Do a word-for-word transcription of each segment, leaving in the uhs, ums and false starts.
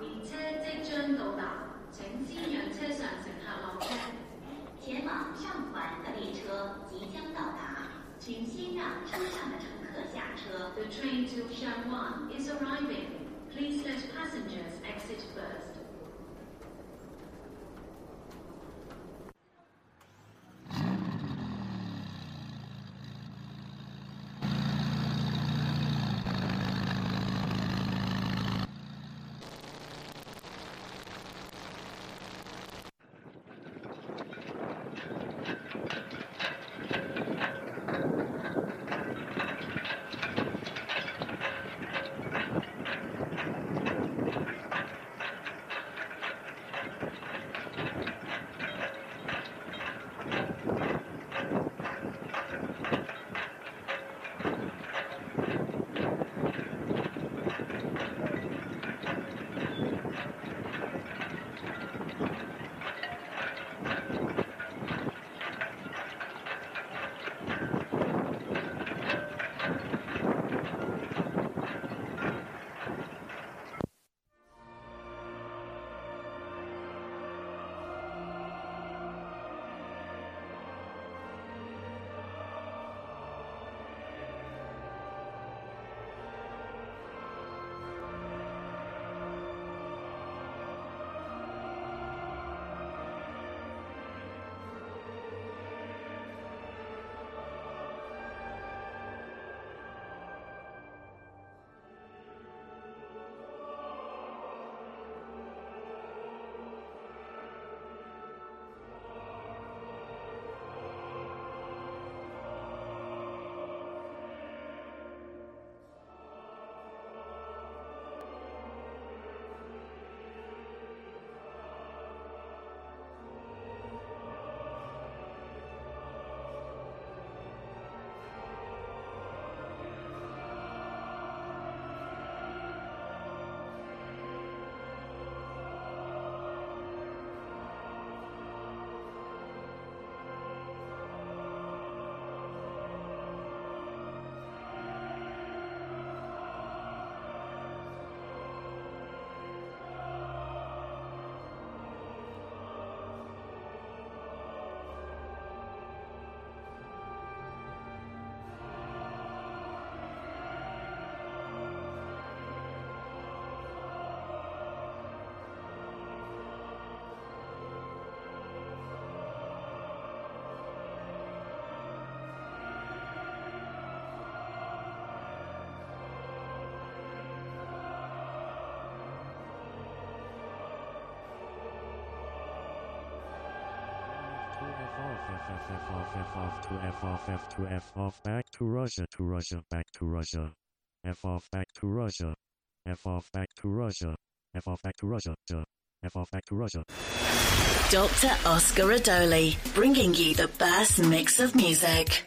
列車即將到達，請先讓車上乘客落車。 前往上环的列车即将到达，请先让车上的乘客下车。 The train to Shanwan is arriving. Please let passengers exit first. F off, F off, F off, F off to F off, F to F off, back to Russia, to Russia, back to Russia. F off, back to Russia. F off, back to Russia. F off, back to Russia. F off, back to Russia. Doctor Oscar Adoli, bringing you the best mix of music.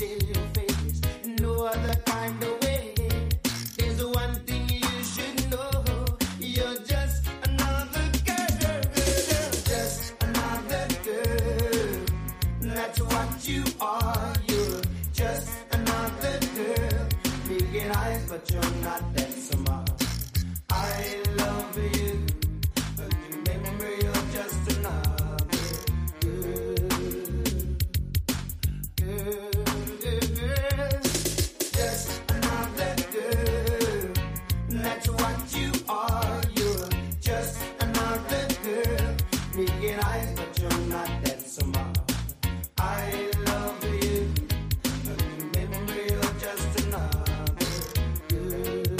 till your face. No other kind of way. There's one thing you should know. You're just another girl, just another girl. That's what you are. You're just another girl. Making eyes, but you're not that smart. I love you, but remember you're just another girl. Girl, girl. Just another girl. That's what you are. You're just another girl. Making eyes, but you're not that smart. I love you, but remember you're just another girl.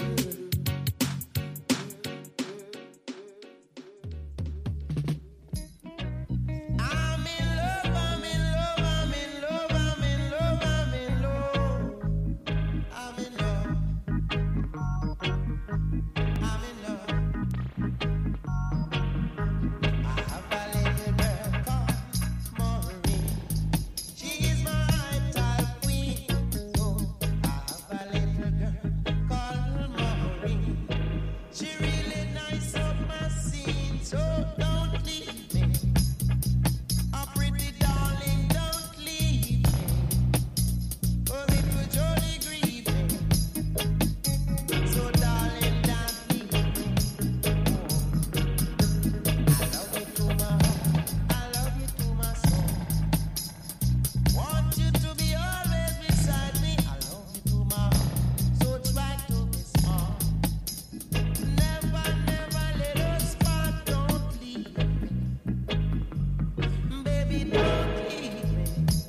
I'm in love, I'm in love, I'm in love, I'm in love, I'm in love. I'm in love. I'm in love. I have a little girl called Maureen. She is my type queen. Oh, I have a little girl called Maureen. She really nice up my scene, so don't leave me. Oh, pretty darling, don't leave me. Oh, it would surely grieve me. So darling, don't leave me. I love you to my heart, I love you to my soul. Want you to be always beside me. I love you to my heart, so try to be smart. Never, never let us part. Don't leave me, baby, don't leave me.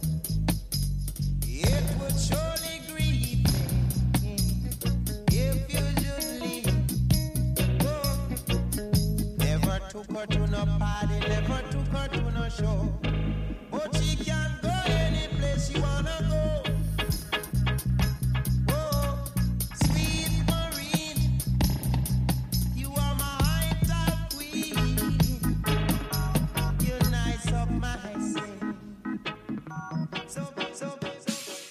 It would surely grieve me if you should leave. Oh, never took her to no party, never took her to no show. But she can go any place she wanna go. Oh, sweet Maureen, you are my top queen. You're nice up my scene. So, so, so.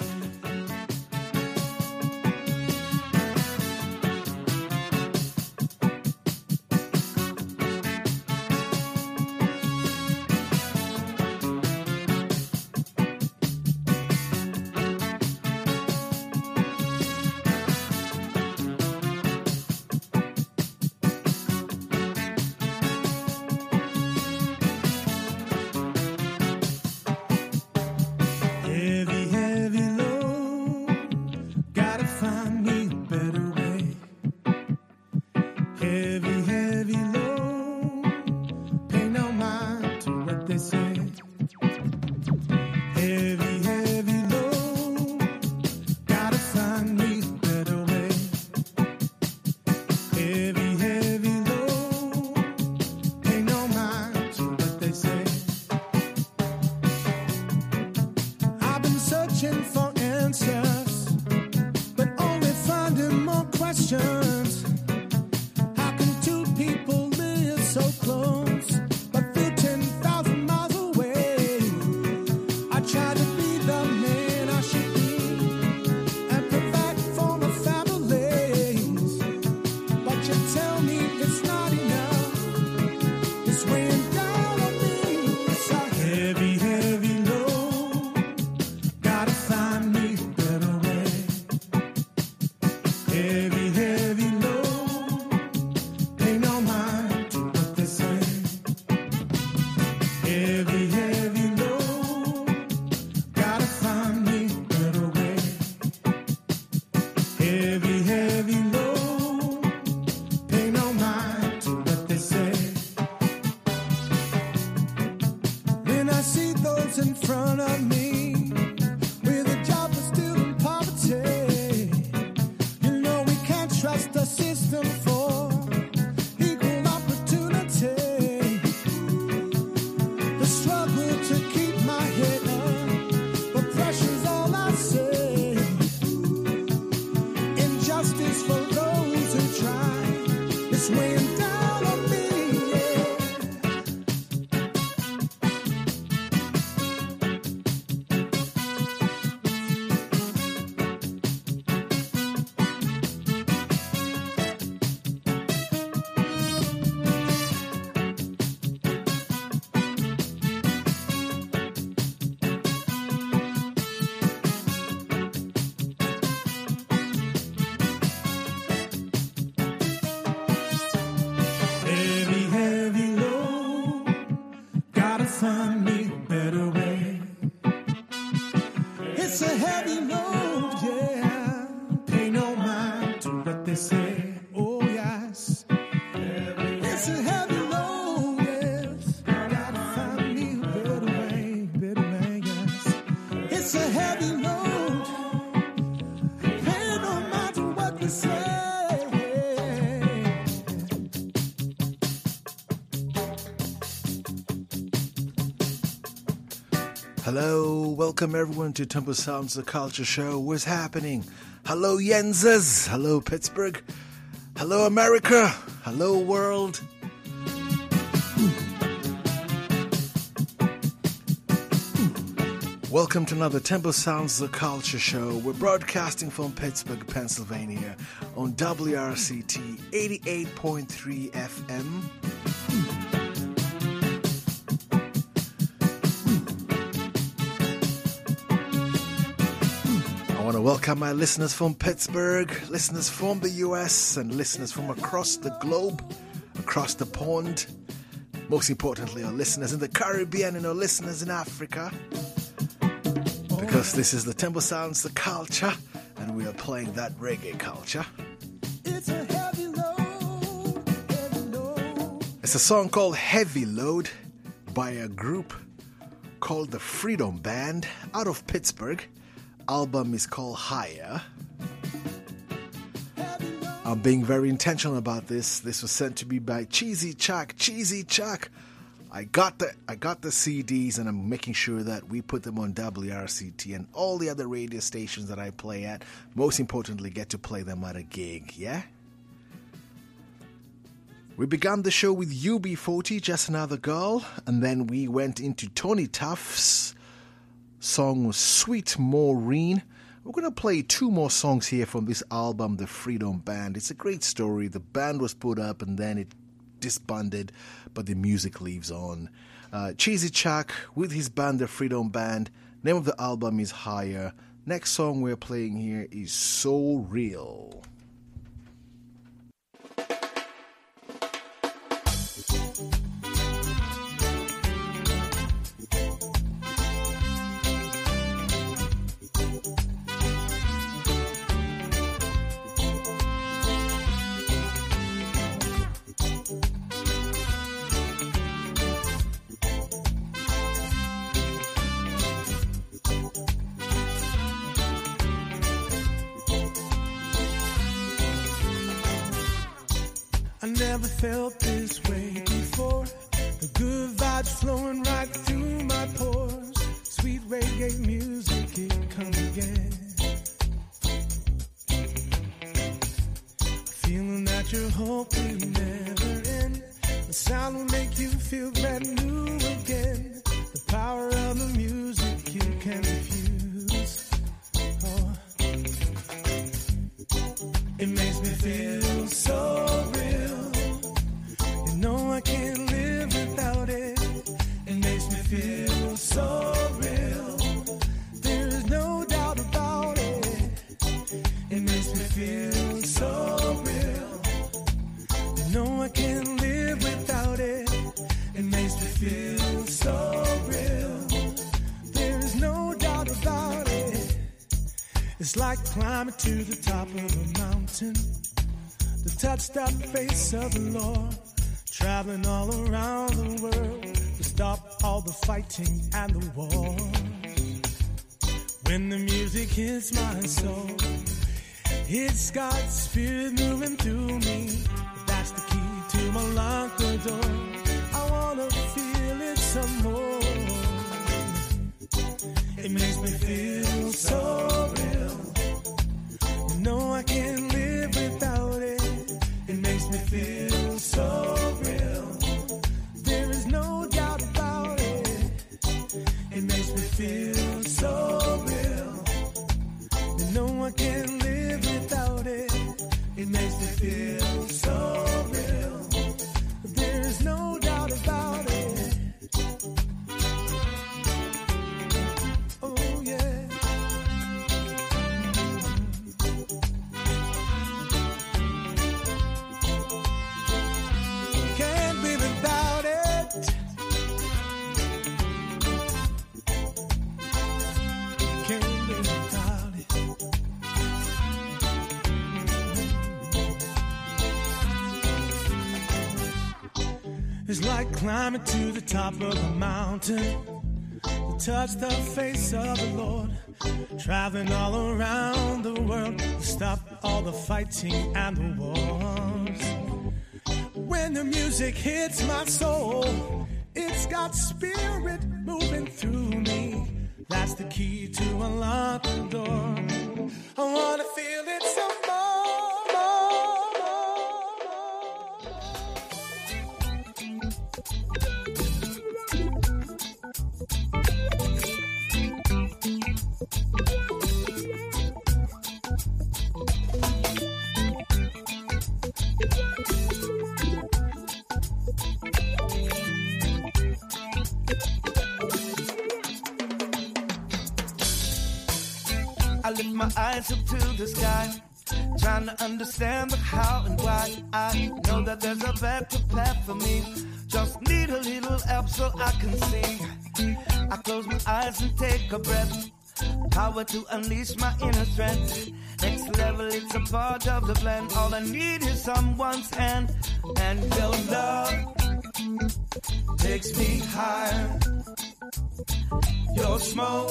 Heavy, heavy load. Gotta find me a better way. Heavy, heavy load. Pay no mind to what they say. Heavy, heavy load. Gotta find me a better way. Heavy, heavy load. Pay no mind to what they say. I've been searching for answers, but only finding more questions. How can two people live so close, but feel ten thousand miles away? I try to be the man I should be and provide for my families, but you tell me it's not enough. It's weighing down on me. It's a heavy, heavy load. Gotta find me a better load, yeah. Pay no mind to what they say, oh yes. It's a heavy load, yes. Gotta find me a better way, better way, yes. It's a heavy load. Pay no mind to what they say. Hello, welcome everyone to Temple Sounds, the Culture Show. What's happening? Hello, Yenzes. Hello, Pittsburgh. Hello, America. Hello, world. Welcome to another Temple Sounds, the Culture Show. We're broadcasting from Pittsburgh, Pennsylvania on W R C T eighty-eight point three F M. I want to welcome my listeners from Pittsburgh, listeners from the U S, and listeners from across the globe, across the pond. Most importantly, our listeners in the Caribbean and our listeners in Africa. Because this is the Temple Sounds, the culture, and we are playing that reggae culture. It's a heavy load, heavy load. It's a song called Heavy Load by a group called the Freedom Band out of Pittsburgh. Album is called Higher. I'm being very intentional about this. This was sent to me by Cheesy Chuck. Cheesy Chuck. I got the I got the C Ds, and I'm making sure that we put them on W R C T and all the other radio stations that I play at. Most importantly, get to play them at a gig, yeah? We began the show with U B forty, Just Another Girl, and then we went into Tony Tuff's song was Sweet Maureen. We're going to play two more songs here from this album, The Freedom Band. It's a great story. The band was put up and then it disbanded, but the music lives on. Uh, Cheesy Chuck with his band, The Freedom Band. Name of the album is Higher. Next song we're playing here is So Real. I never felt this way before. The good vibes flowing right through my pores. Sweet reggae music, it comes again. Feeling that your hope will never end. The sound will make you feel brand new again. The power of the music you can refuse. Oh. It makes me feel so real. You know I can't live without it. It makes me feel so real. There is no doubt about it. It makes me feel so real. You know I can't live without it. It makes me feel so real. There is no doubt about it. It's like climbing to the top of a mountain to touch that face of the Lord. Traveling all around the world to stop all the fighting and the wars. When the music hits my soul, it's God's spirit moving through me. That's the key to unlock the door. I wanna feel it some more. It makes me feel so real. You know I can't live without it. It makes me feel so real. There is no doubt about it. It makes me feel so real. You know I can't live without it. It makes me feel so real. There is no doubt about it. Oh yeah. Can't live without it. Can't live without it. It's like climbing to the top of a mountain to touch the face of the Lord. Traveling all around the world to stop all the fighting and the wars. When the music hits my soul, it's got spirit moving through me. That's the key to unlock the door. I wanna feel it some more, more, I lift my eyes up to the sky, trying to understand the how and why. I know that there's a better path for me. Just need a little help so I can see. I close my eyes and take a breath. Power to unleash my inner strength. Next level, it's a part of the plan. All I need is someone's hand. And your love takes me higher. Your smoke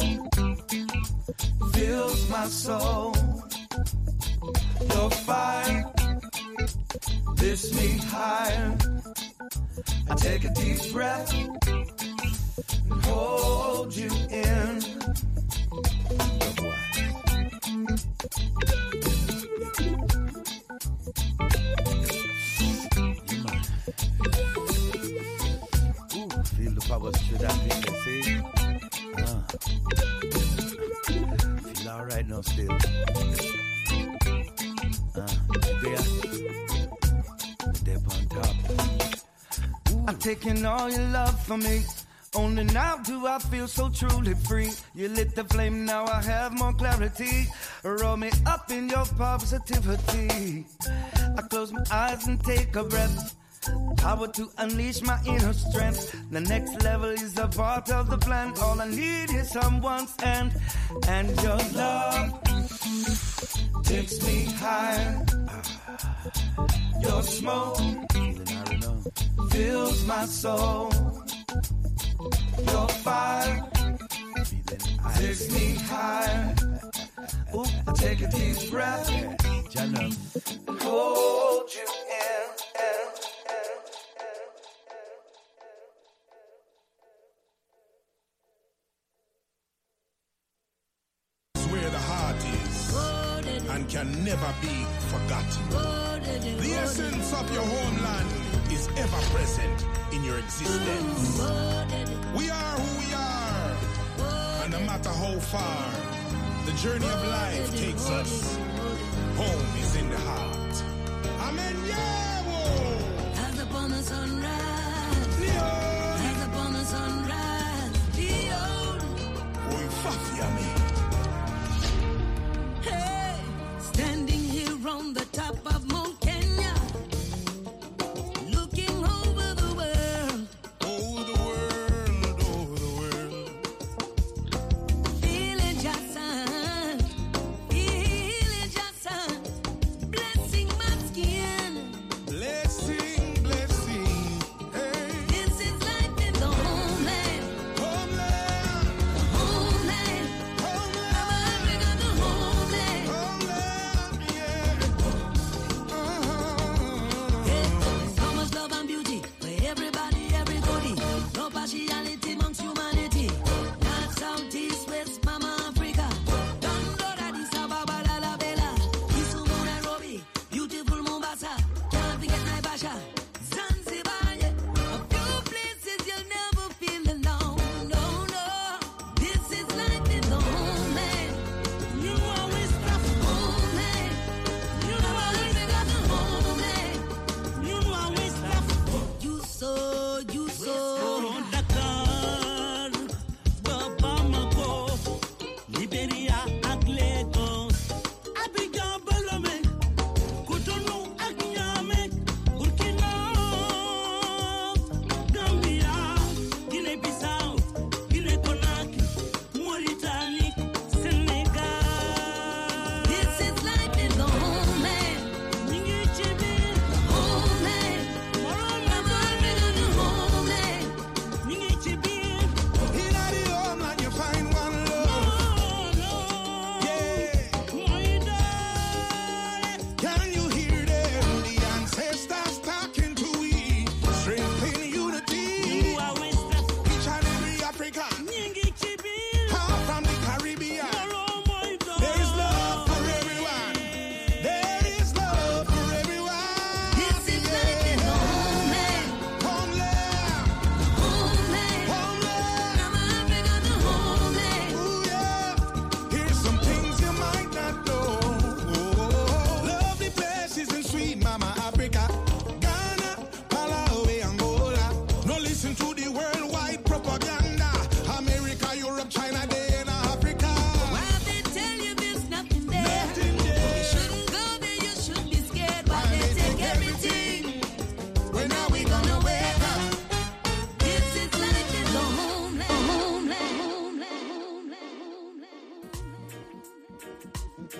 fills my soul. Your fire lifts me higher. I take a deep breath and hold you in. Ooh, feel the power through that thing, they say. Uh. Feel alright now still. Uh, there. They're on top. Ooh. I'm taking all your love from me. Only now do I feel so truly free. You lit the flame, now I have more clarity. Roll me up in your positivity. I close my eyes and take a breath. Power to unleash my inner strength. The next level is a part of the plan. All I need is someone's hand. And your love takes me higher. Your smoke fills my soul. Your fire takes me higher. Ooh, I take a deep breath. Hold you in. Where the heart is and can never be forgotten. The essence of your homeland is ever present in your existence. We are who we are, and no matter how far the journey of life takes us, home is in the heart. Amen, yeah, whoa. As upon the sunrise, Leon. As upon the sunrise, Leon. Boy, fafia me. Hey, standing here on the top of Mount Kenya, looking over the world, over the world, over the world. feeling just fine,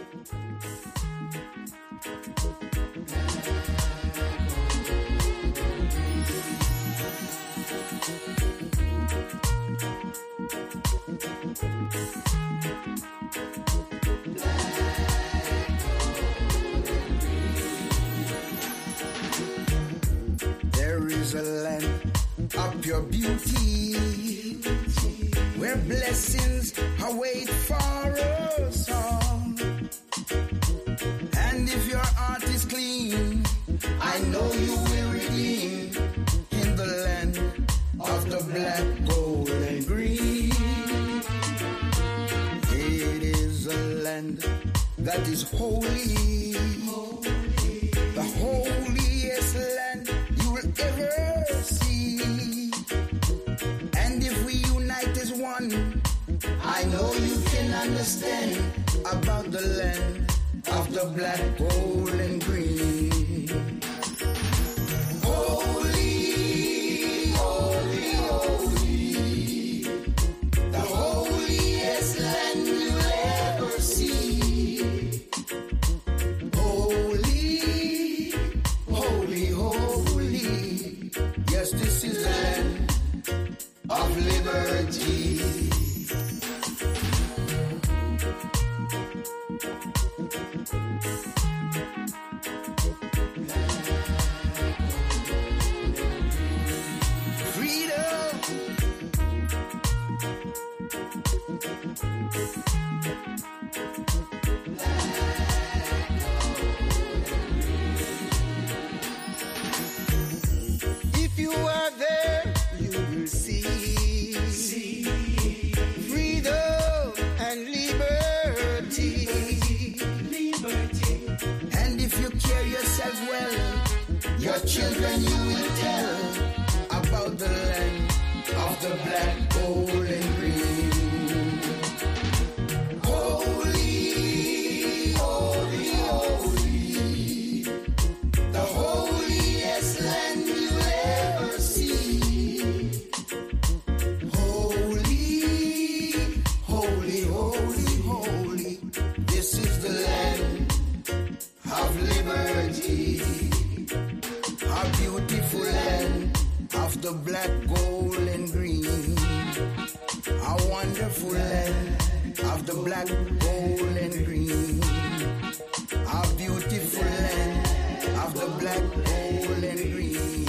There is a land of pure beauty where blessings await for us all. And if your heart is clean, I know you will redeem in the land of the black, gold, and green. It is a land that is holy, the holiest land you will ever see. And if we unite as one, I know you can understand about the land of the black, gold, and green. Holy, holy, holy, the holiest land you'll ever see. Holy, holy, holy, yes, this is the land of liberty. If you are there, you will see, see freedom and liberty. liberty. And if you carry yourself well, your children you will tell about the land of the black, gold, and green. Holy, holy, holy, the holiest land you'll ever see. Holy, holy, holy, holy, this is the land of liberty. A beautiful land of the black, gold, and green. A wonderful land of the black, gold, and green. A beautiful land of the black, gold, and green.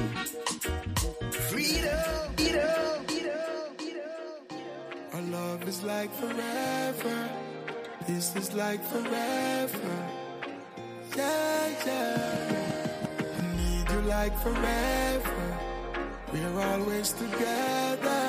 Freedom, freedom, freedom, freedom. Our love is like forever. This is like forever. Yeah, yeah. I need you like forever. We're always together.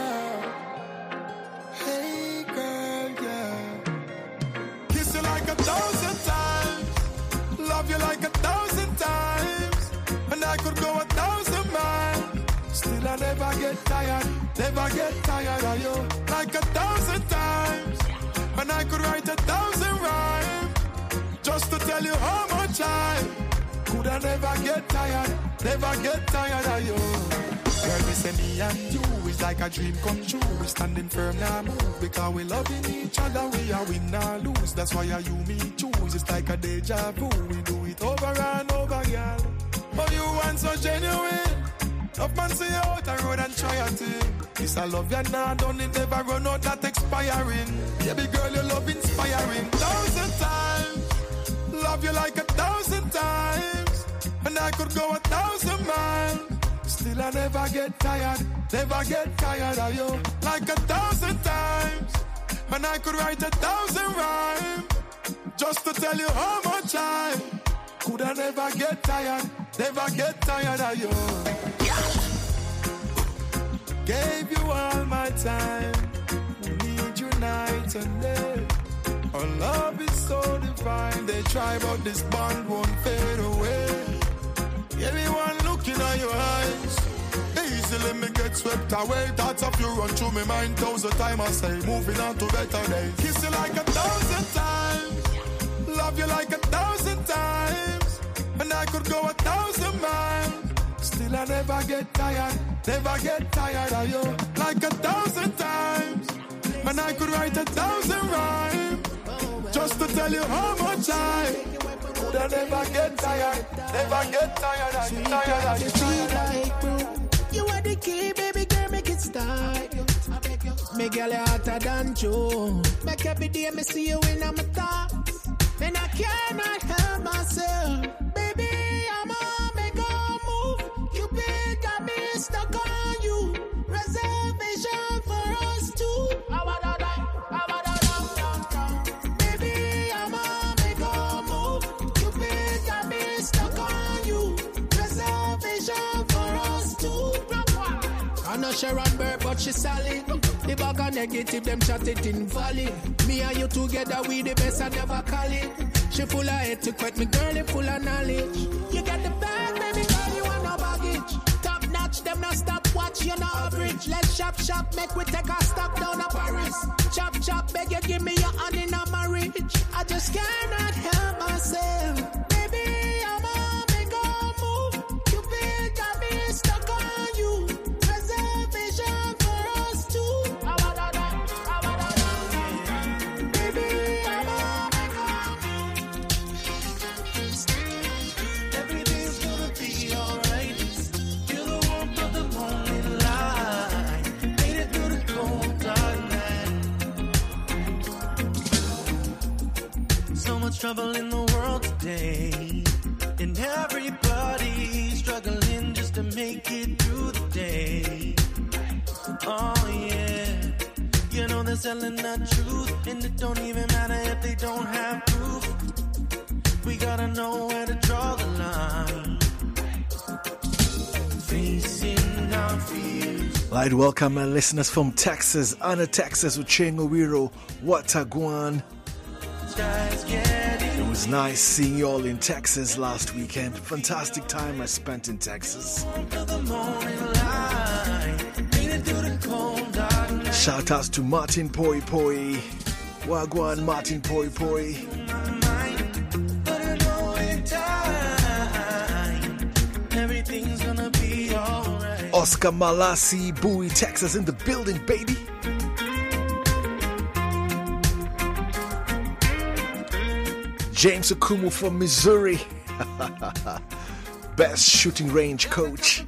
Hey, girl, yeah. Kiss you like a thousand times. Love you like a thousand times. And I could go a thousand miles. Still I never get tired. Never get tired of you. Like a thousand times. And I could write a thousand rhymes. Just to tell you how much I could I never get tired. Never get tired of you. Girl, we say me and you is like a dream come true. We standing firm now move because we loving each other. We are win or lose. That's why I you me choose. It's like a deja vu. We do it over and over, girl. Oh, you want so genuine. Love man see you out the road and try a thing. This I love you now, done it never run out that expiring. Baby girl, your love inspiring. Thousand times, love you like a thousand times. And I could go a thousand miles. Still I never get tired, never get tired of you. Like a thousand times. And I could write a thousand rhymes. Just to tell you how much I could I never get tired, never get tired of you. Gave you all my time, need you night and day. Our love is so divine, they try but this bond won't fade away. Everyone looking at your eyes, easily me get swept away. Thoughts of you run through my mind thousand times. I say, moving on to better days. Kiss you like a thousand times, love you like a thousand times. And I could go a thousand miles. Still I never get tired, never get tired of you. Like a thousand times. And I could write a thousand rhymes. Just to tell you how much I could I never get tired, never get tired, I get tired, I get tired. You are the key, baby girl, make it start. Make girl hotter than Joe. Make every day me see you in my thoughts, and I cannot help myself. Baby, I'm on make a move. Cupid got me stuck on you. Reservation for us two. Baby, I'm on make a move. Cupid got me stuck on you. Reservation for us two. I know Sharon Burr, but she solid. The bag of negative, them chat it in valley. Me and you together, we the best, I never call it. She full of etiquette, me girl, you full of knowledge. You get the bag, baby girl, you want no baggage. Top notch, them not stop watch, you not average. Let's shop, shop, make we take a stop down to Paris. Chop, chop, beg you, give me your hand in a marriage. I just cannot help myself. Baby, I'm on make a move. Cupid got me stuck on you. Reservation for us two. Trouble in the world today, and everybody struggling just to make it through the day. Oh yeah, you know they're selling the truth, and it don't even matter if they don't have proof. We gotta know where to draw the line. Facing our fears. I'd welcome my listeners from Texas, Anna, Texas, with Chingo Wiro, Wataguan. It was nice seeing you all in Texas last weekend. Fantastic time I spent in Texas. Shout outs to Martin Poi Poi. Wagwan Martin Poi Poi. Oscar Malasi, Bowie, Texas in the building, baby. James Okumu from Missouri. Best shooting range coach.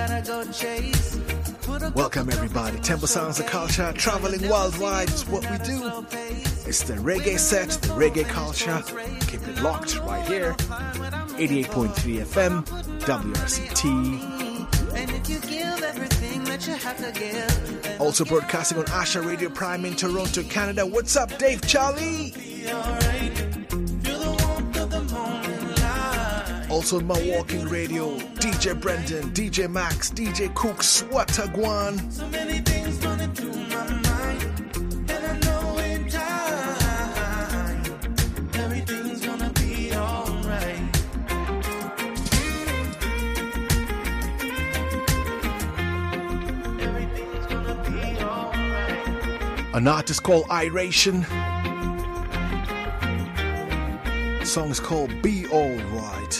Welcome everybody. Temple Sounds of Culture, traveling worldwide is what we do. It's the reggae set, the reggae culture. Keep it locked right here. eighty-eight point three F M, W R C T. Also broadcasting on Asha Radio Prime in Toronto, Canada. What's up, Dave Charlie? Also on Milwaukee Radio, D J Brendan, D J Max, D J Cooks, Wataguan. So many things running through my mind, and I know in time everything's gonna be alright. Everything's gonna be alright. An artist called Iration. The song is called Be Alright.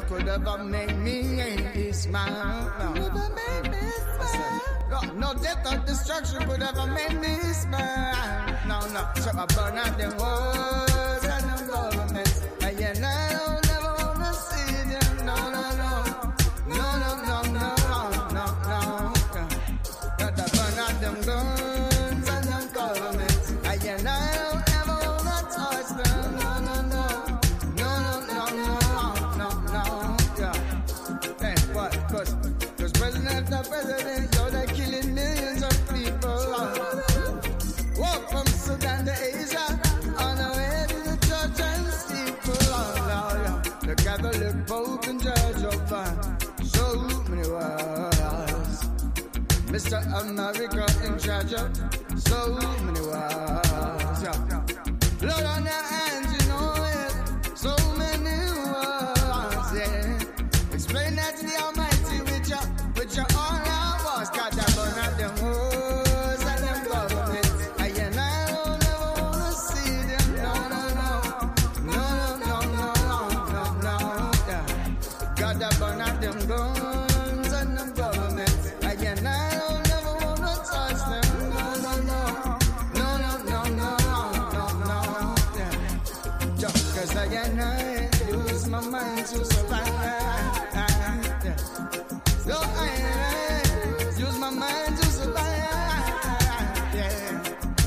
could ever make me hate this man. No. Never made me smile. No, no death or destruction could ever make me smile. No, no, so I burn out them wars and them governments. And yeah, I don't never wanna see them. No, no, no, no, no, no, no, no, no, no. Gotta burn out them guns and them governments. And yeah, I don't ever wanna touch them. No, no, no, no, no, no, no, no, no, yeah. Hey, what? Cause, cause president after president, yo, they're killing millions of people. Walk from Sudan to Asia, on the way to the church and steeple. The Catholic Pope in charge of so many wars. Mister America in charge of so many wars. Blood on your hands, you know it. So many wars, yeah. Explain that to the Almighty with your, with your all our wars. Got that burn out them wars and them governments. I and I don't ever wanna see them. No, no, no. No, no, no, no, no, no, yeah. Got that burn out them guns and them governments. I and I don't ever wanna touch them. No, no, no. No, no, no, no, no, no, yeah. Just cause I and I use my mind to survive. Yeah. So I and I use my mind to survive. Yeah.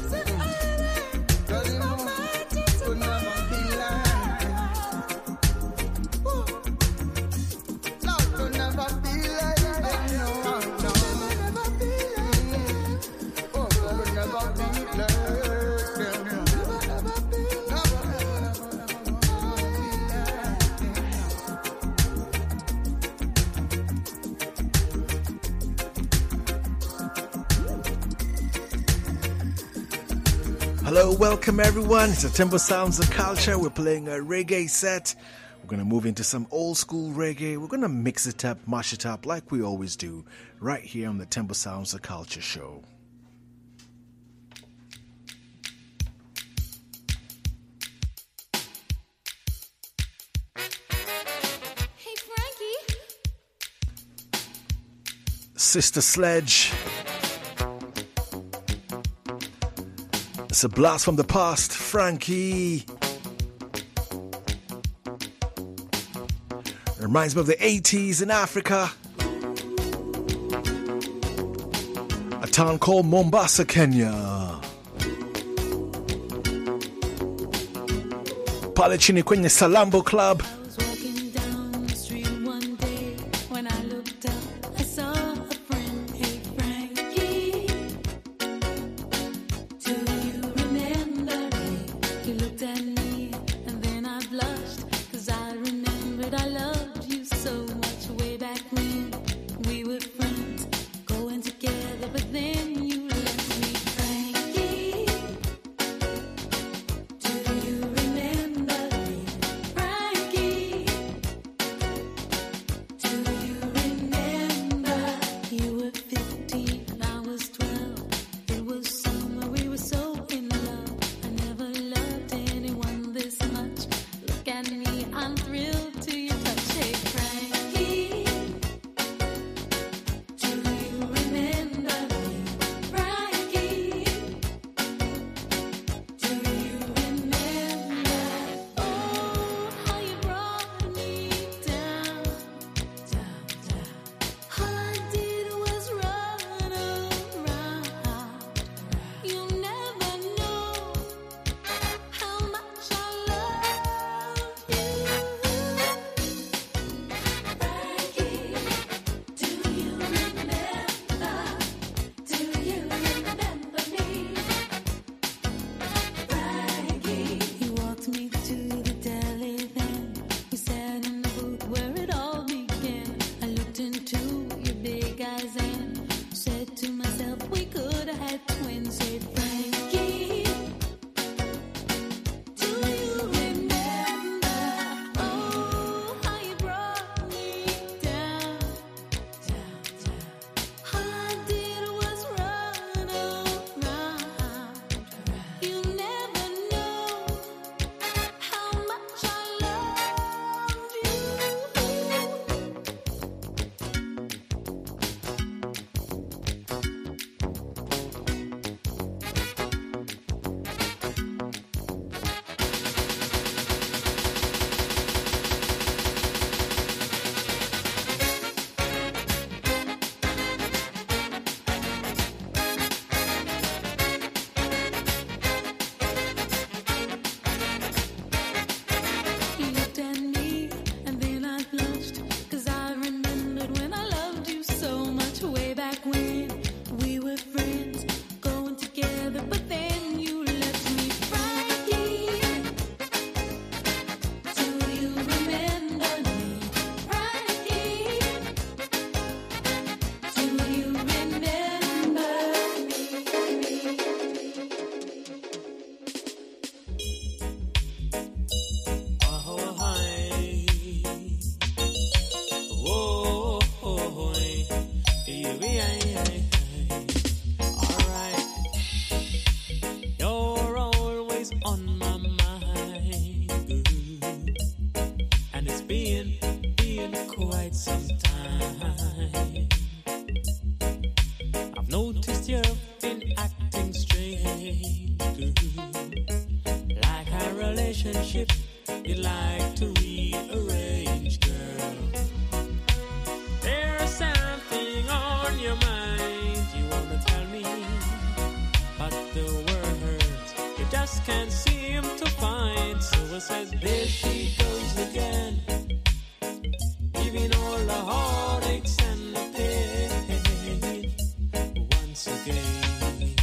Cause it could never be like love could never be like that. No, no. Oh, could never be like that. Hello, welcome everyone. It's the Timber Sounds of Culture. We're playing a reggae set. We're going to move into some old school reggae. We're going to mix it up, mash it up like we always do, right here on the Timber Sounds of Culture show. Hey, Frankie. Sister Sledge. It's a blast from the past, Frankie. Reminds me of the eighties in Africa. A town called Mombasa, Kenya. Pale chini kwenye Salambo Club. Do you remember? quite some time. I've noticed you've been acting strange, like our relationship you'd like to rearrange, girl. There's something on your mind you wanna tell me, but the words you just can't seem to find. So it says, there she goes again, giving all the heartaches and the pain once again.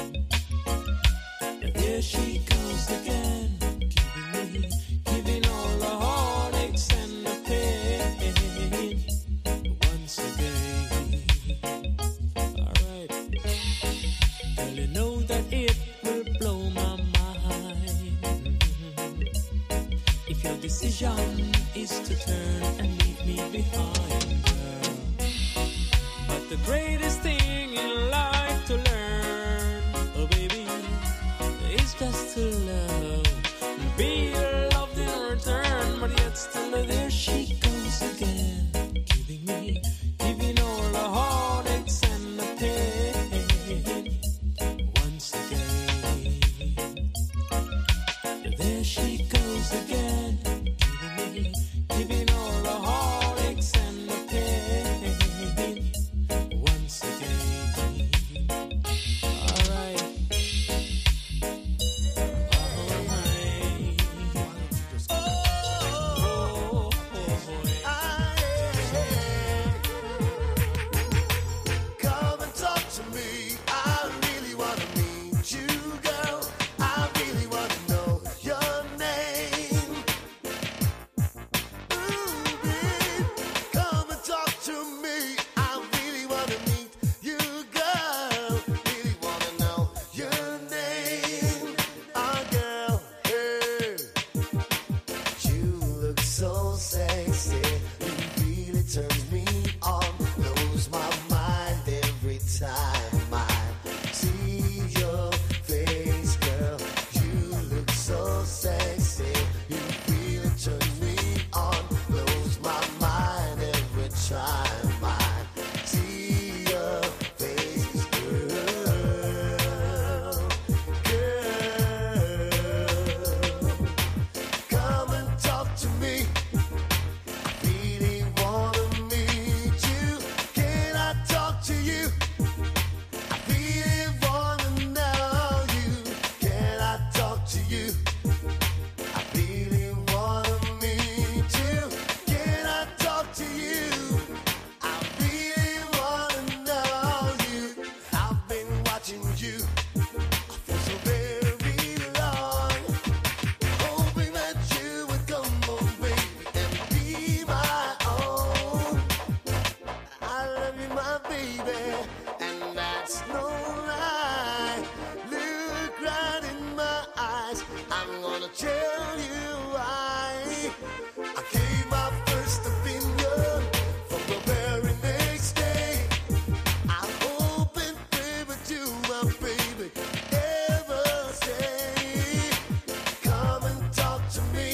There she goes again, giving me, giving all the heartaches and the pain once again. Alright, well, you know that it will blow my mind if your decision is to turn and leave me behind, girl. But the greatest thing in life to learn, oh baby, is just to love, be loved in return. But yet still there she goes again, giving me, giving all the heartaches and the pain once again. There she goes again, giving me, giving all the heartaches and the pain once again. Alright. Alright. Oh, Come and talk to me. I really wanna meet you, girl. I really wanna know your name. Ooh, babe, come and talk to me. I really wanna meet you, girl. Really wanna know your name. Ah, girl, hey. You look so sexy. You really turns me on. Blows my mind every time I see your face, girl. You look so sexy. You really turns me on. Blows my mind every time I see your face, girl. Girl, come and talk to me. I really wanna meet you. Can I talk to you? I really wanna know you. Can I talk to you? I really wanna meet you. Can I talk to you? I really wanna know you. I've been watching you for so very long, hoping that you would come on, baby, and be my own. I love you, my baby, and that's no lie. Look right in my eyes. I'm gonna tell you why. I gave my first opinion from the very next day. I hope and pray that you, my baby, ever stay. Come and talk to me.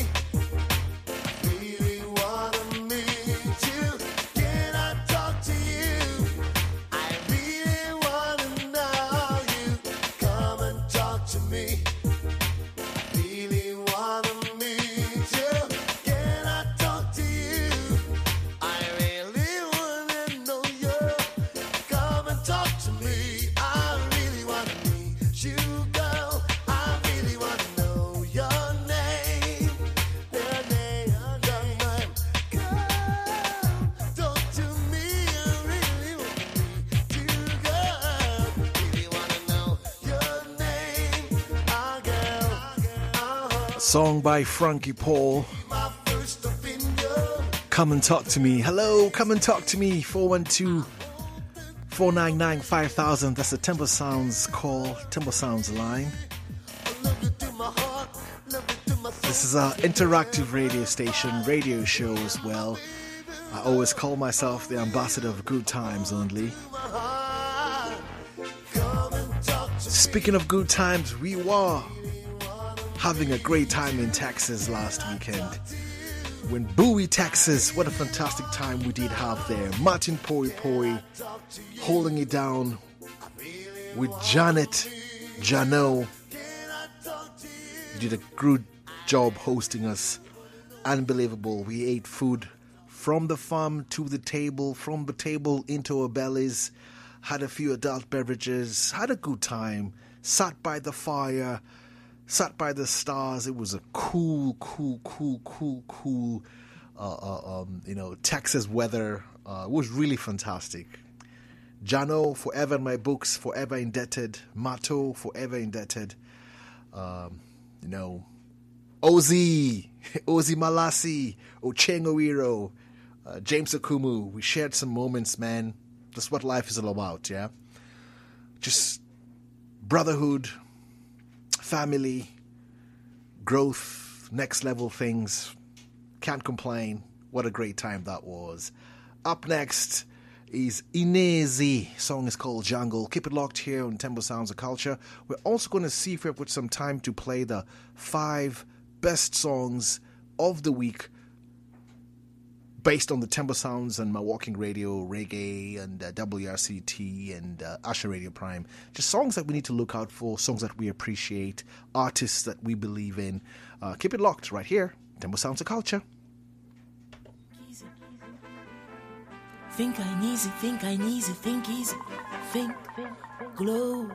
I really wanna meet you. Can I talk to you? I really wanna know you. Come and talk to me. I really wanna meet you. Can I talk to you? I really wanna know you. Come and talk to me. I really wanna meet you, girl. I really wanna know your name. Your name, your name. Come, talk to me. I really wanna meet you, girl. Really wanna know your name. Ah, girl. Uh-huh. A song by Frankie Paul. My first opinion. Come and talk to me. Hello, come and talk to me. four one two, four nine nine, five thousand. That's the Timber Sounds call, Timber Sounds line. This is an interactive radio station, radio show as well. I always call myself the ambassador of good times only. Speaking of good times, we were having a great time in Texas last weekend. when Bowie, Texas. What a fantastic time we did have there. Martin Poi Poi holding it down with Janet Jano. Did a good job hosting us. Unbelievable. We ate food from the farm to the table, from the table into our bellies, had a few adult beverages, had a good time, sat by the fire, sat by the stars. It was a cool, cool, cool, cool, cool, uh, uh, um, you know, Texas weather. Uh, it was really fantastic. Jano, forever in my books, forever indebted. Mato, forever indebted. Um, you know, Ozzy, Ozzy Malasi, Ochengoiro, uh, James Okumu. We shared some moments, man. That's what life is all about, yeah? Just brotherhood, family, growth, next level things. Can't complain. What a great time that was. Up next is Inezi. Song is called Jungle. Keep it locked here on Tembo Sounds of Culture. We're also going to see if we have put some time to play the five best songs of the week based on the Tembo Sounds and My Walking Radio, Reggae, and uh, W R C T, and uh, Asha Radio Prime. Just songs that we need to look out for, songs that we appreciate, artists that we believe in. Uh, keep it locked right here, Tembo Sounds of Culture. Think I'm easy, think I'm easy, think easy, think global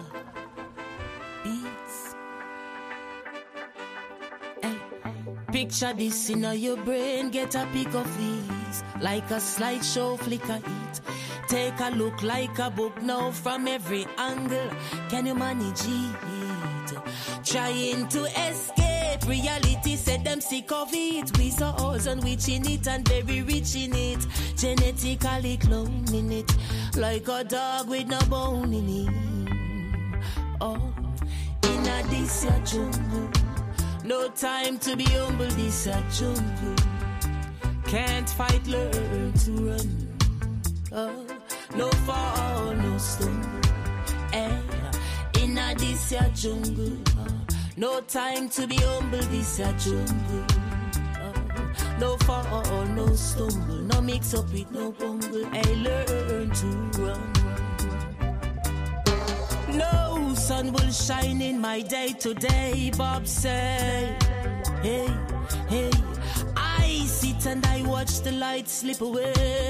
beats. Hey, picture this in your brain, get a pic of these, like a slideshow flicker it. Take a look like a book now from every angle. Can you manage it? Trying to escape reality, said them sick of it. We saw us and witch in it and very rich in it. Genetically cloning it, like a dog with no bone in it. Oh, in a this ya jungle, no time to be humble, this ya jungle. Can't fight, learn to run. Oh, no fall, no stumble. Eh, in a this ya jungle, oh, no time to be humble, this ya jungle. No fall, no stumble, no mix up with no bungle. I learn to run. No sun will shine in my day to day, Bob say. Hey, hey, I sit and I watch the light slip away.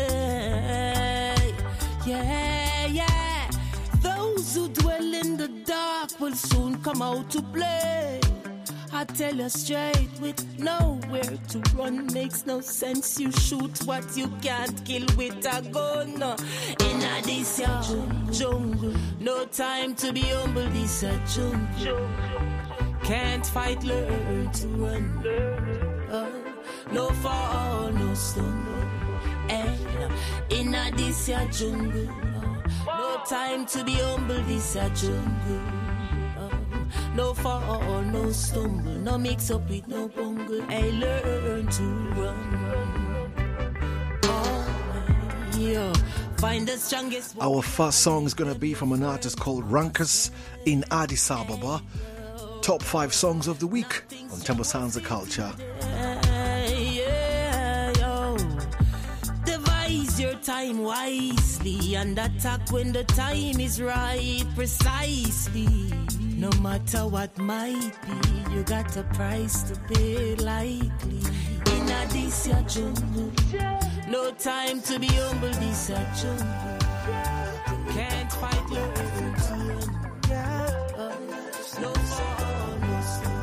Yeah, yeah. Those who dwell in the dark will soon come out to play. I tell you straight, with nowhere to run makes no sense. You shoot what you can't kill with a gun. In a this ya jungle, no time to be humble. This a jungle, can't fight, learn to run. Uh, no fall, no stumble. And in a this ya jungle, uh, no time to be humble. This a jungle. No fall, no stumble, no mix up with no bungle. I learn to run. Oh, yeah. Find the strongest. Our first song is going to be from an artist called Rankus in Addis Ababa. Top five songs of the week on Tembo Sounds of Culture. Yeah, yeah, yo. Devise your time wisely and attack when the time is right, precisely. No matter what might be, you got a price to pay likely. In a this ya jungle, no time to be humble, this ya jungle. Can't fight, learn to run. Uh, no fall, no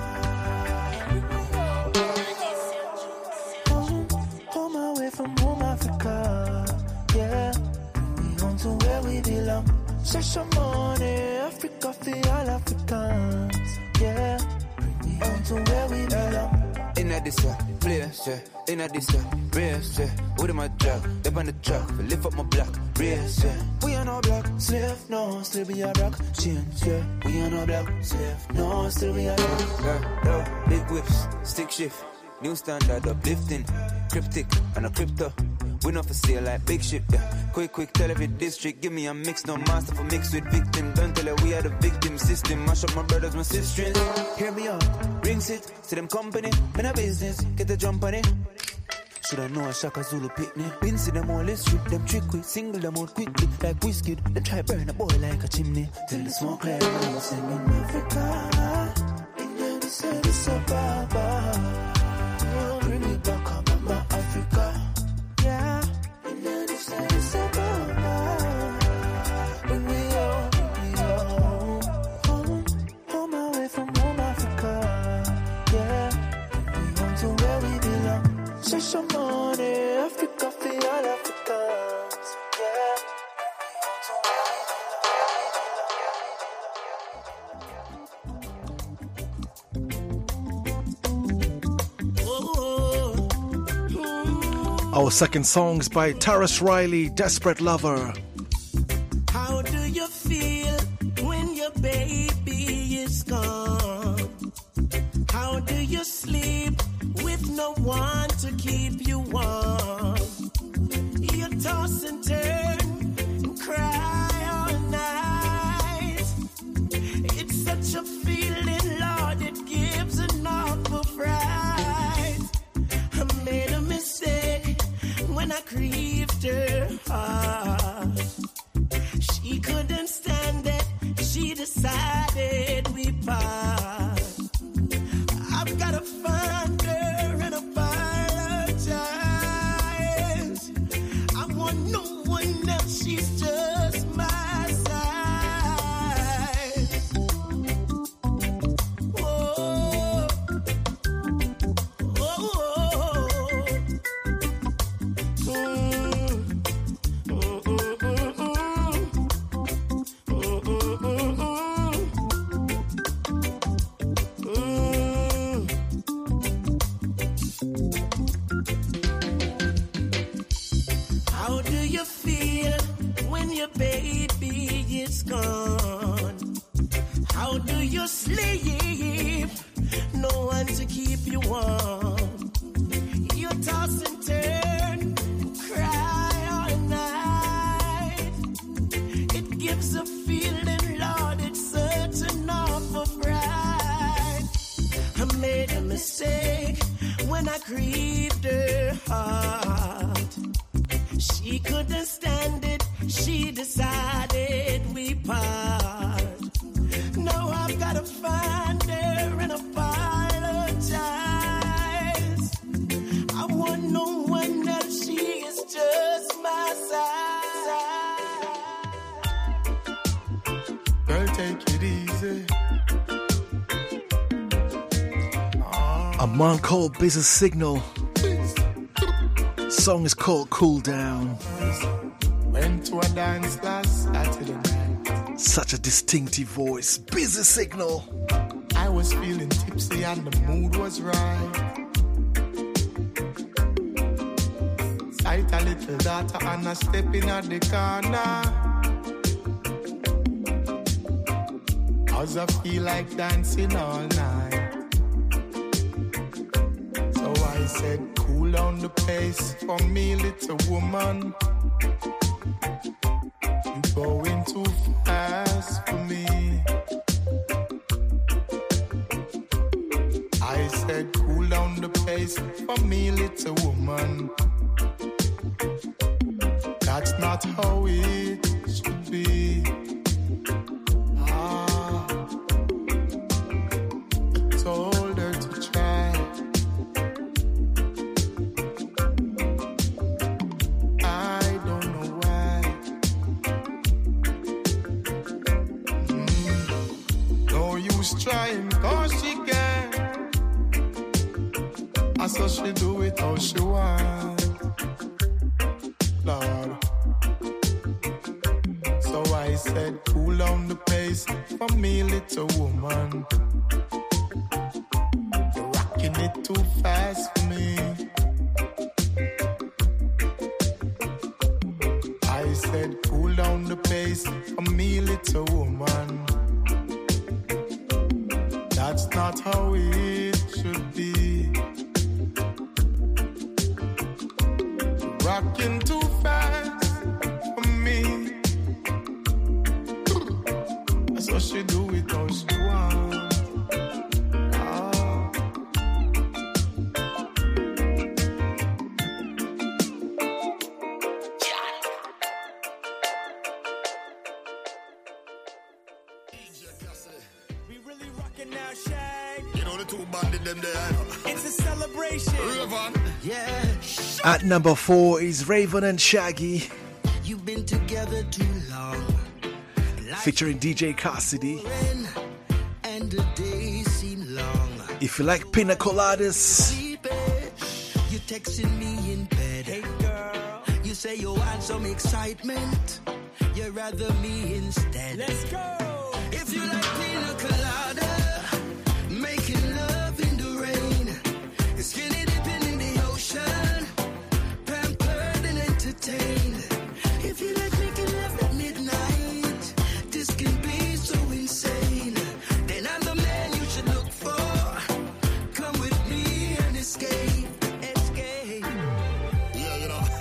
Home, home away from home, Africa. Yeah, we on to where we belong. Search some money, Africa for all Africans. Yeah, on to where we belong. In a this way, place, yeah. In a this way, race, yeah. With my job, up on the truck, lift up my block, race, yeah. We are no black slave, no, still be a rock. Change, yeah. We are no black slave, no, still be a rock. Yeah, yeah. Big whips, stick shift, new standard uplifting, cryptic and a crypto. We not for sale like big ship, yeah. Quick, quick, tell every district, give me a mix, no master for mix with victim. Don't tell her we are the victim system. Mash up my brothers, my sisters. Hear me up, rings it to them company, in a business, get a jump on it. Should I know a Shaka Zulu picnic? Been see them all, let's strip them trick quick. Single them out quickly, like whiskey. Then try burn a boy like a chimney. Till the smoke clear, I'm singing Africa. England said it's a baba. Oh, bring it back up, Mama Africa. Yeah. England said it's a baba. Bring me home, bring me home. Home, home away from home, Africa. Yeah. Bring me home to where we belong. Say some money, Africa for all Africans. Yeah. Our second song is by Taras Riley, Desperate Lover. How do you feel when your baby is gone? How do you sleep with no one to keep you warm? You toss and turn and cry all night. It's such a feeling, Lord, it gives an awful fright. I made a mistake when I grieved her heart. She couldn't stand it, she decided we part. I've gotta find her and apologize. I want no one else, she's just my size. Whoa. Whoa. Mm. Mm, mm, mm, mm. Mm, mm, mm, mm. Mm. How do you feel when your baby is gone? How do you sleep? No one to keep you warm. You toss and turn, cry all night. It gives a feeling, Lord, it's such an awful fright. I made a mistake when I grieved her heart. She couldn't stand it, she decided we part. Now I've gotta find her and apologize. I want no one else, she is just my size. Girl, take it easy. A man called Business Signal. Song is called Cool Down. Went to a dance last Saturday night. Such a distinctive voice. Business Signal. I was feeling tipsy and the mood was right. Sight a little daughter and a step in at the corner. Cause I feel like dancing all night. So I said, cool down the pace for me, little woman. You're going too fast for me. I said, cool down the pace for me, little woman. That's not how it should be. Ah, I told her to try. I don't know why. Mm. No use trying, cause she can. I saw she do it how she want, Lord. So I said, cool down the pace for me, little woman. You're rocking it too fast for me. I said, cool down the pace for me, little woman. That's not how it should be. Rocking too fast for me. That's what she do it how she want. Ah. Only two bandit them there, you know. It's a celebration. Raven. Yeah. At number four is Raven and Shaggy, You've been together too long. featuring D J Cassidy. And the days seem long. If you like pina coladas, You texting me in bed. Hey girl. You say you want some excitement. You'd rather me instead. Let's go. If you like pina colada, making love in the rain, skinny dipping in the ocean, pampered and entertained. If you like making love at midnight, this can be so insane. Then I'm the man you should look for. Come with me and escape, escape. Yeah, you know.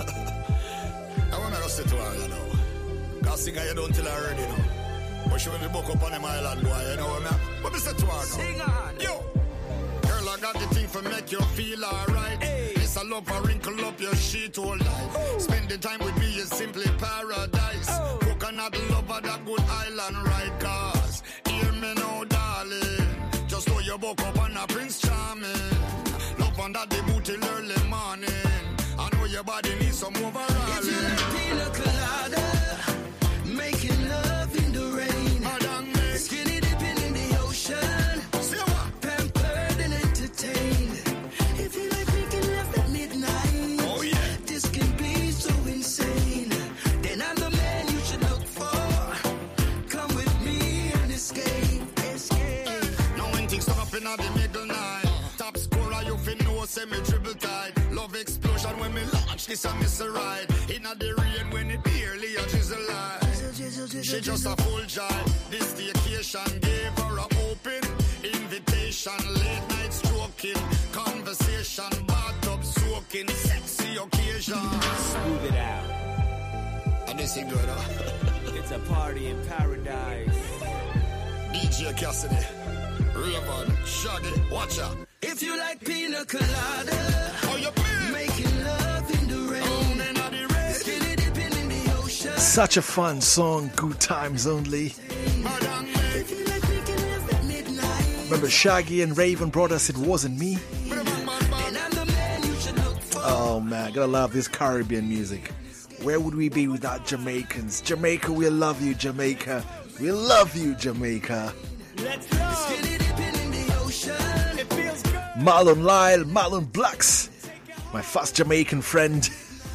I wanna go sit to her, you know. Cause singer you don't tell her already, you know. But she will be book up on them island, boy, you know what I mean? But me say to her now. Sing on. Yo. Girl, I got the thing for make you feel alright. Hey. It's a love for wrinkle up your sheet all life. Oh. Spending time with me is simply paradise. Oh. Coconut lover, that good island ride. Cause, hear me now, darling. Just throw your book up on a Prince Charming. Love under the boot till early morning. I know your body needs some overall. If you like pina colada, making love in the rain, Madam me. skinny dipping in the ocean, See what? pampered and entertained. If you like making love at midnight, Oh, yeah. this can be so insane. Then I'm the man you should look for. Come with me and escape, escape. Now when things turn up in the middle night, top scorer you fin know say me dribble tight. Love explosion when me launch this and miss a ride. Inna the rain when it barely a drizzle light. She just a full joy. This the occasion gave her a open invitation. Late night stroking, conversation, bathtub soaking, sexy occasion. Smooth it out. And this ain't good, huh? It's a party in paradise. D J Cassidy, Raven, Shaggy, watch out. If you like pina colada, Oh, you mean? making love in the rain, Oh, man, are the rain. skinny dipping in the ocean. such a fun song, good times only. Madam me. If you like making love at midnight, Remember Shaggy and Raven brought us It Wasn't Me? then I'm the man you should look for. Oh man, gotta love this Caribbean music. Where would we be without Jamaicans? Jamaica, we love you, Jamaica. We love you, Jamaica. Let's go. Skinny dipping in the ocean. It feels good. Marlon Lyle, Marlon Blacks, my first Jamaican friend.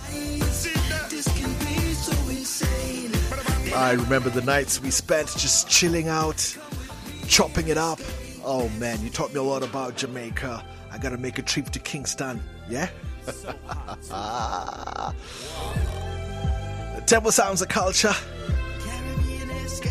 This can be so insane. I remember the nights we spent just chilling out, chopping it up. Oh man, you taught me a lot about Jamaica. I gotta make a trip to Kingston, yeah? The Temple Sounds of Culture. Caribbean escape.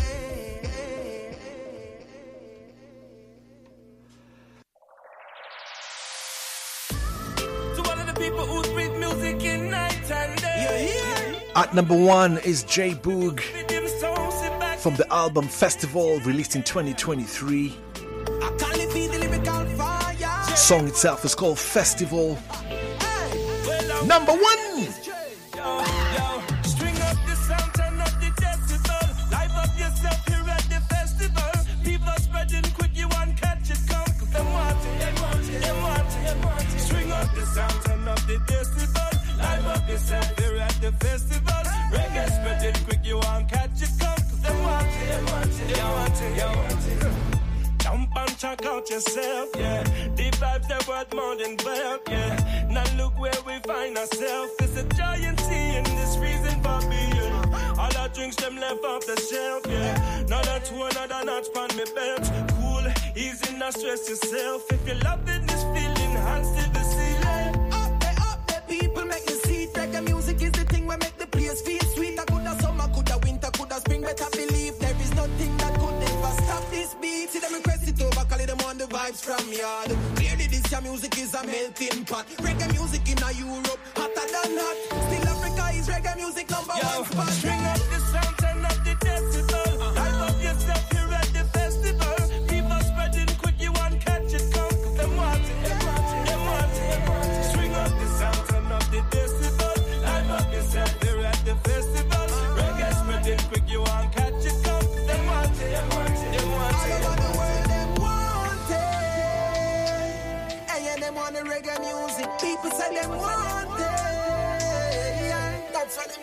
To all of the people who spit music in night and day. At number one is J Boog Rhythm sound, sit back. from the album Festival, released in twenty twenty-three. I can't live the lyrical fire. Song itself is called Festival. Well, I'm Number one! Yo, yo, string up the sound, turn up the decibel. Live up yourself here at the festival. People spreading quick, you want catch it, come. Cause them want it, them want it, them want it, them want it. String up the sound, turn up the decibel. Live up yourself here at the festival. Reggae spreading quick, you want catch it, come. Cause them want it, them want it, them want it, them want it. Jump and check out yourself, yeah. The vibes they're worth more than wealth, yeah. Now look where we find ourselves. It's a giant sea in this reason for being. All our drinks them left off the shelf, yeah. Now that's one another notch on me belt. Cool, easy, not stress yourself. If you're loving this feeling, hands to the ceiling. Up there, up there, people make me see. Reggae music is the thing that make the place feel sweet. I coulda summer, coulda winter, coulda spring. Better believe there is nothing that could ever stop this beat. See them request it over, call it them on the vibes from yard. Clearly this your music is a melting pot. Reggae music in a Europe, hotter than hot. Still Africa is reggae music number Yo, one spot. string up the sound, turn up the decibel. Live up yourself here at the festival. People spreading quick, you want catch it, come. Cause them want it, them want it, them want it, them want it. String up the sound, turn up the decibel. Live up yourself here at the festival. Reggae spreading quick, you want catch it, come. Cause them want it, them want it, them want All it. over the world them want it.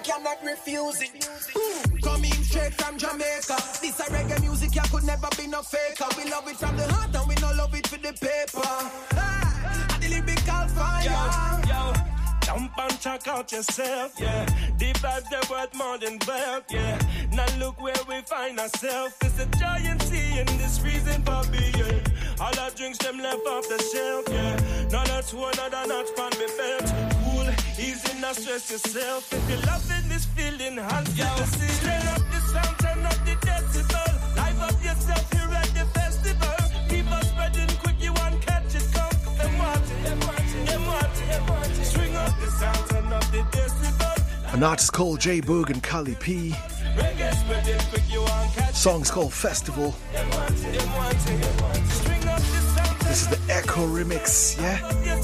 cannot refuse it. Ooh, coming straight from Jamaica. This a reggae music, you could never be no faker. We love it from the heart and we no love it for the paper. Ah, and the lyrical fire. Yo, yo. Jump and check out yourself, yeah. The vibes they're worth more than wealth, yeah. Now look where we find ourselves. It's a giant sea and this reason for being. All our drinks them left off the shelf, yeah. Now that's one other notch from me belt. Cool, easy, not stress yourself. If you're loving this feeling, hands yo, to the sea. Turn up the sound, turn up the decibel. Live up yourself here at the festival. People spreading quick, you want catch it, come. Them want it, them want it, them want it, them want it. Swing up the sound, turn up the decibel. An artist called J Boog and Kali P. Reggae spreading quick, you want catch it. Song's called Festival. Them want it, them want it, them want it. Swing up the sound. This is the Echo remix, yeah?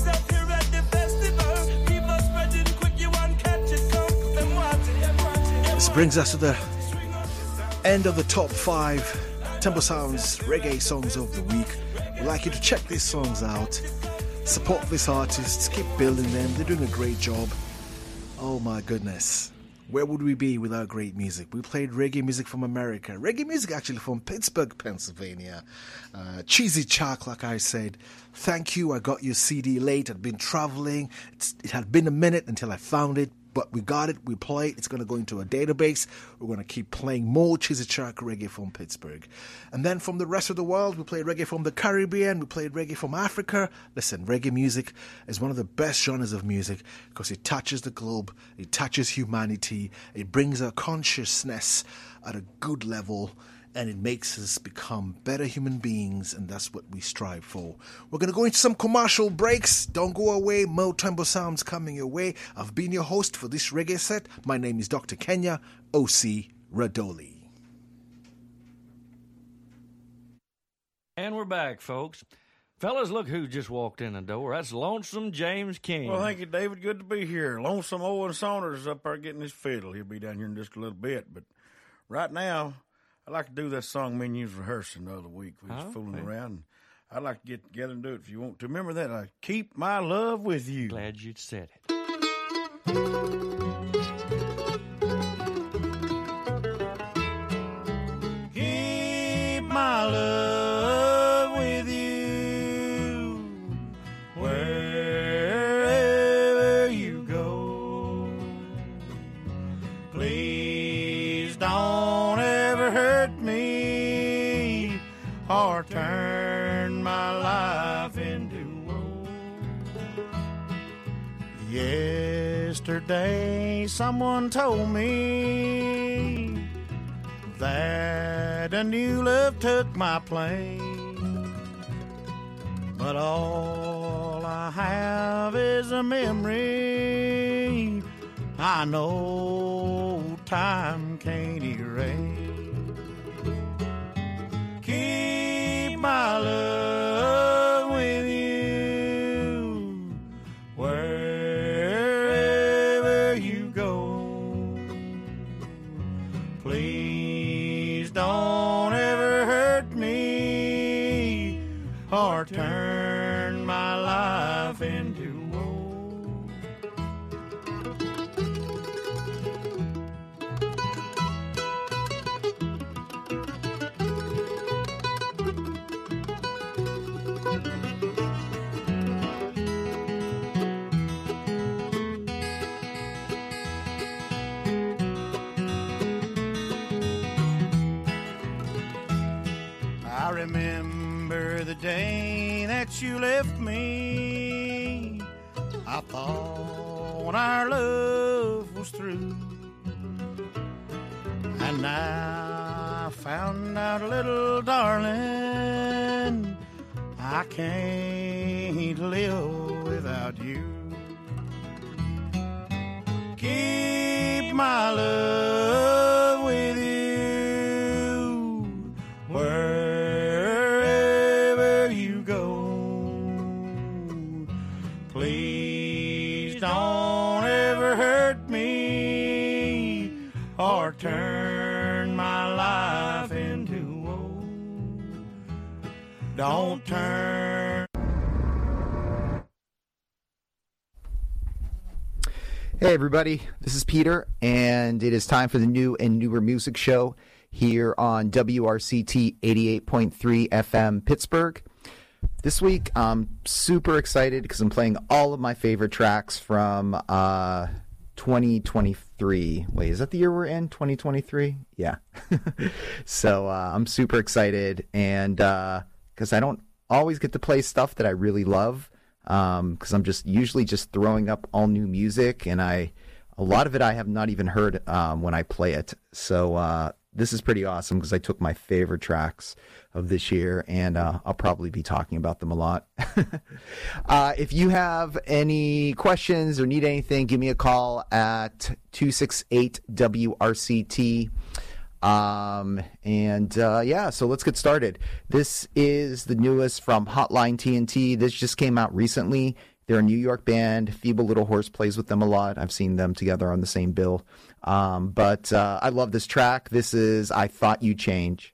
This brings us to the end of the top five Temple Sounds reggae songs of the week. We'd like you to check these songs out. Support these artists, keep building them. They're doing a great job. Oh my goodness. Where would we be without great music? We played reggae music from America. Reggae music actually from Pittsburgh, Pennsylvania. Uh, Cheesy Chuck, like I said. Thank you. I got your C D late. I'd been traveling. It's, it had been a minute until I found it. But we got it. We played. It's going to go into a database. We're going to keep playing more Cheesy Chuck reggae from Pittsburgh. And then from the rest of the world, we played reggae from the Caribbean. We played reggae from Africa. Listen, reggae music is one of the best genres of music because it touches the globe. It touches humanity. It brings our consciousness at a good level. And it makes us become better human beings, and that's what we strive for. We're going to go into some commercial breaks. Don't go away. Mo Temple Sounds coming your way. I've been your host for this reggae set. My name is Doctor Kenya O C Radoli. And we're back, folks. Fellas, look who just walked in the door. That's Lonesome James King. Well, thank you, David. Good to be here. Lonesome Owen Saunders is up there getting his fiddle. He'll be down here in just a little bit. But right now, I'd like to do that song me and you was rehearsing the other week. We was oh, fooling okay. around. I'd like to get together and do it if you want to. Remember that? I keep my love with you. Glad you said it. Keep my love with you wherever you go. Please don't ever hurt me or turn my life into woe. Yesterday someone told me that a new love took my place, but all I have is a memory I know time can't erase. Keep my love with you wherever you go. Please don't ever hurt me or turn my life into woe. I remember the day that you left me. I thought our love was through, and now I found out, little darling, I can't live without you. Keep my love with you wherever you go. Please don't ever hurt me or turn my life into woe. Don't turn. Hey everybody, this is Peter, and it is time for the new and newer music show here on W R C T eighty-eight point three F M Pittsburgh. This week I'm super excited because I'm playing all of my favorite tracks from uh, twenty twenty-three. Wait, is that the year we're in? twenty twenty-three? Yeah. So uh, I'm super excited, and because uh, I don't always get to play stuff that I really love. Um, because I'm just usually just throwing up all new music, and I a lot of it I have not even heard um, when I play it. So uh, this is pretty awesome because I took my favorite tracks of this year, and uh, I'll probably be talking about them a lot. uh, if you have any questions or need anything, give me a call at two six eight W R C T. Um, and, uh, yeah, so let's get started. This is the newest from Hotline T N T. This just came out recently. They're a New York band. Feeble Little Horse plays with them a lot. I've seen them together on the same bill. Um, but, uh, I love this track. This is I Thought You'd Change.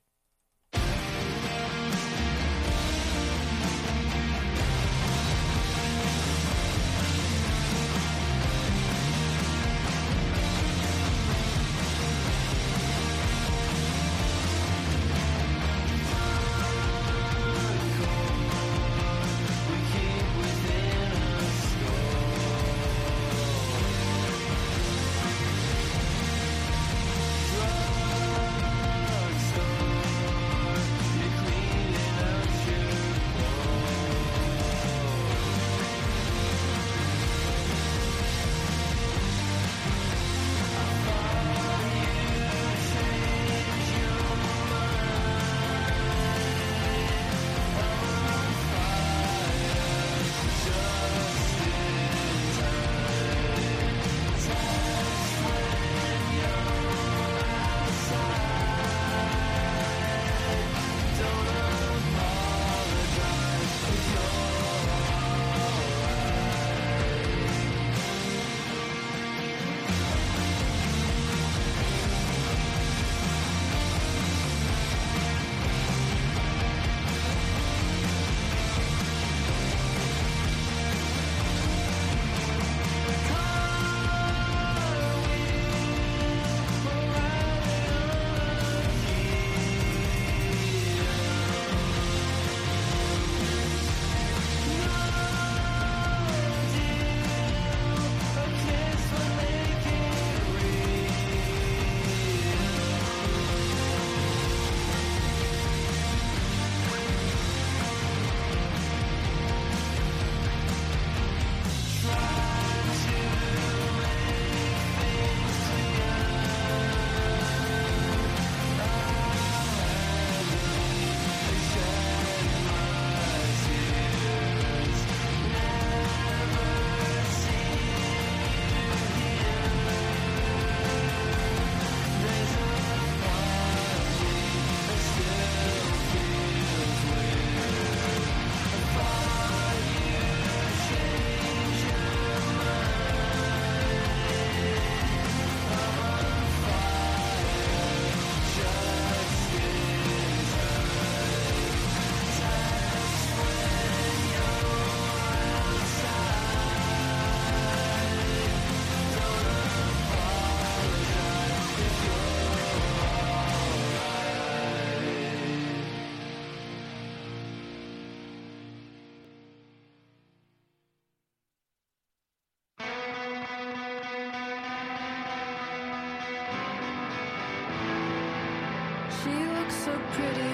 She looks so pretty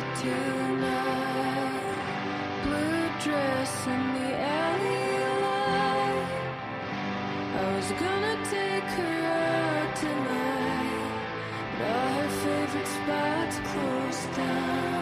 tonight. Blue dress in the alley light. I was gonna take her out tonight, but all her favorite spots closed down.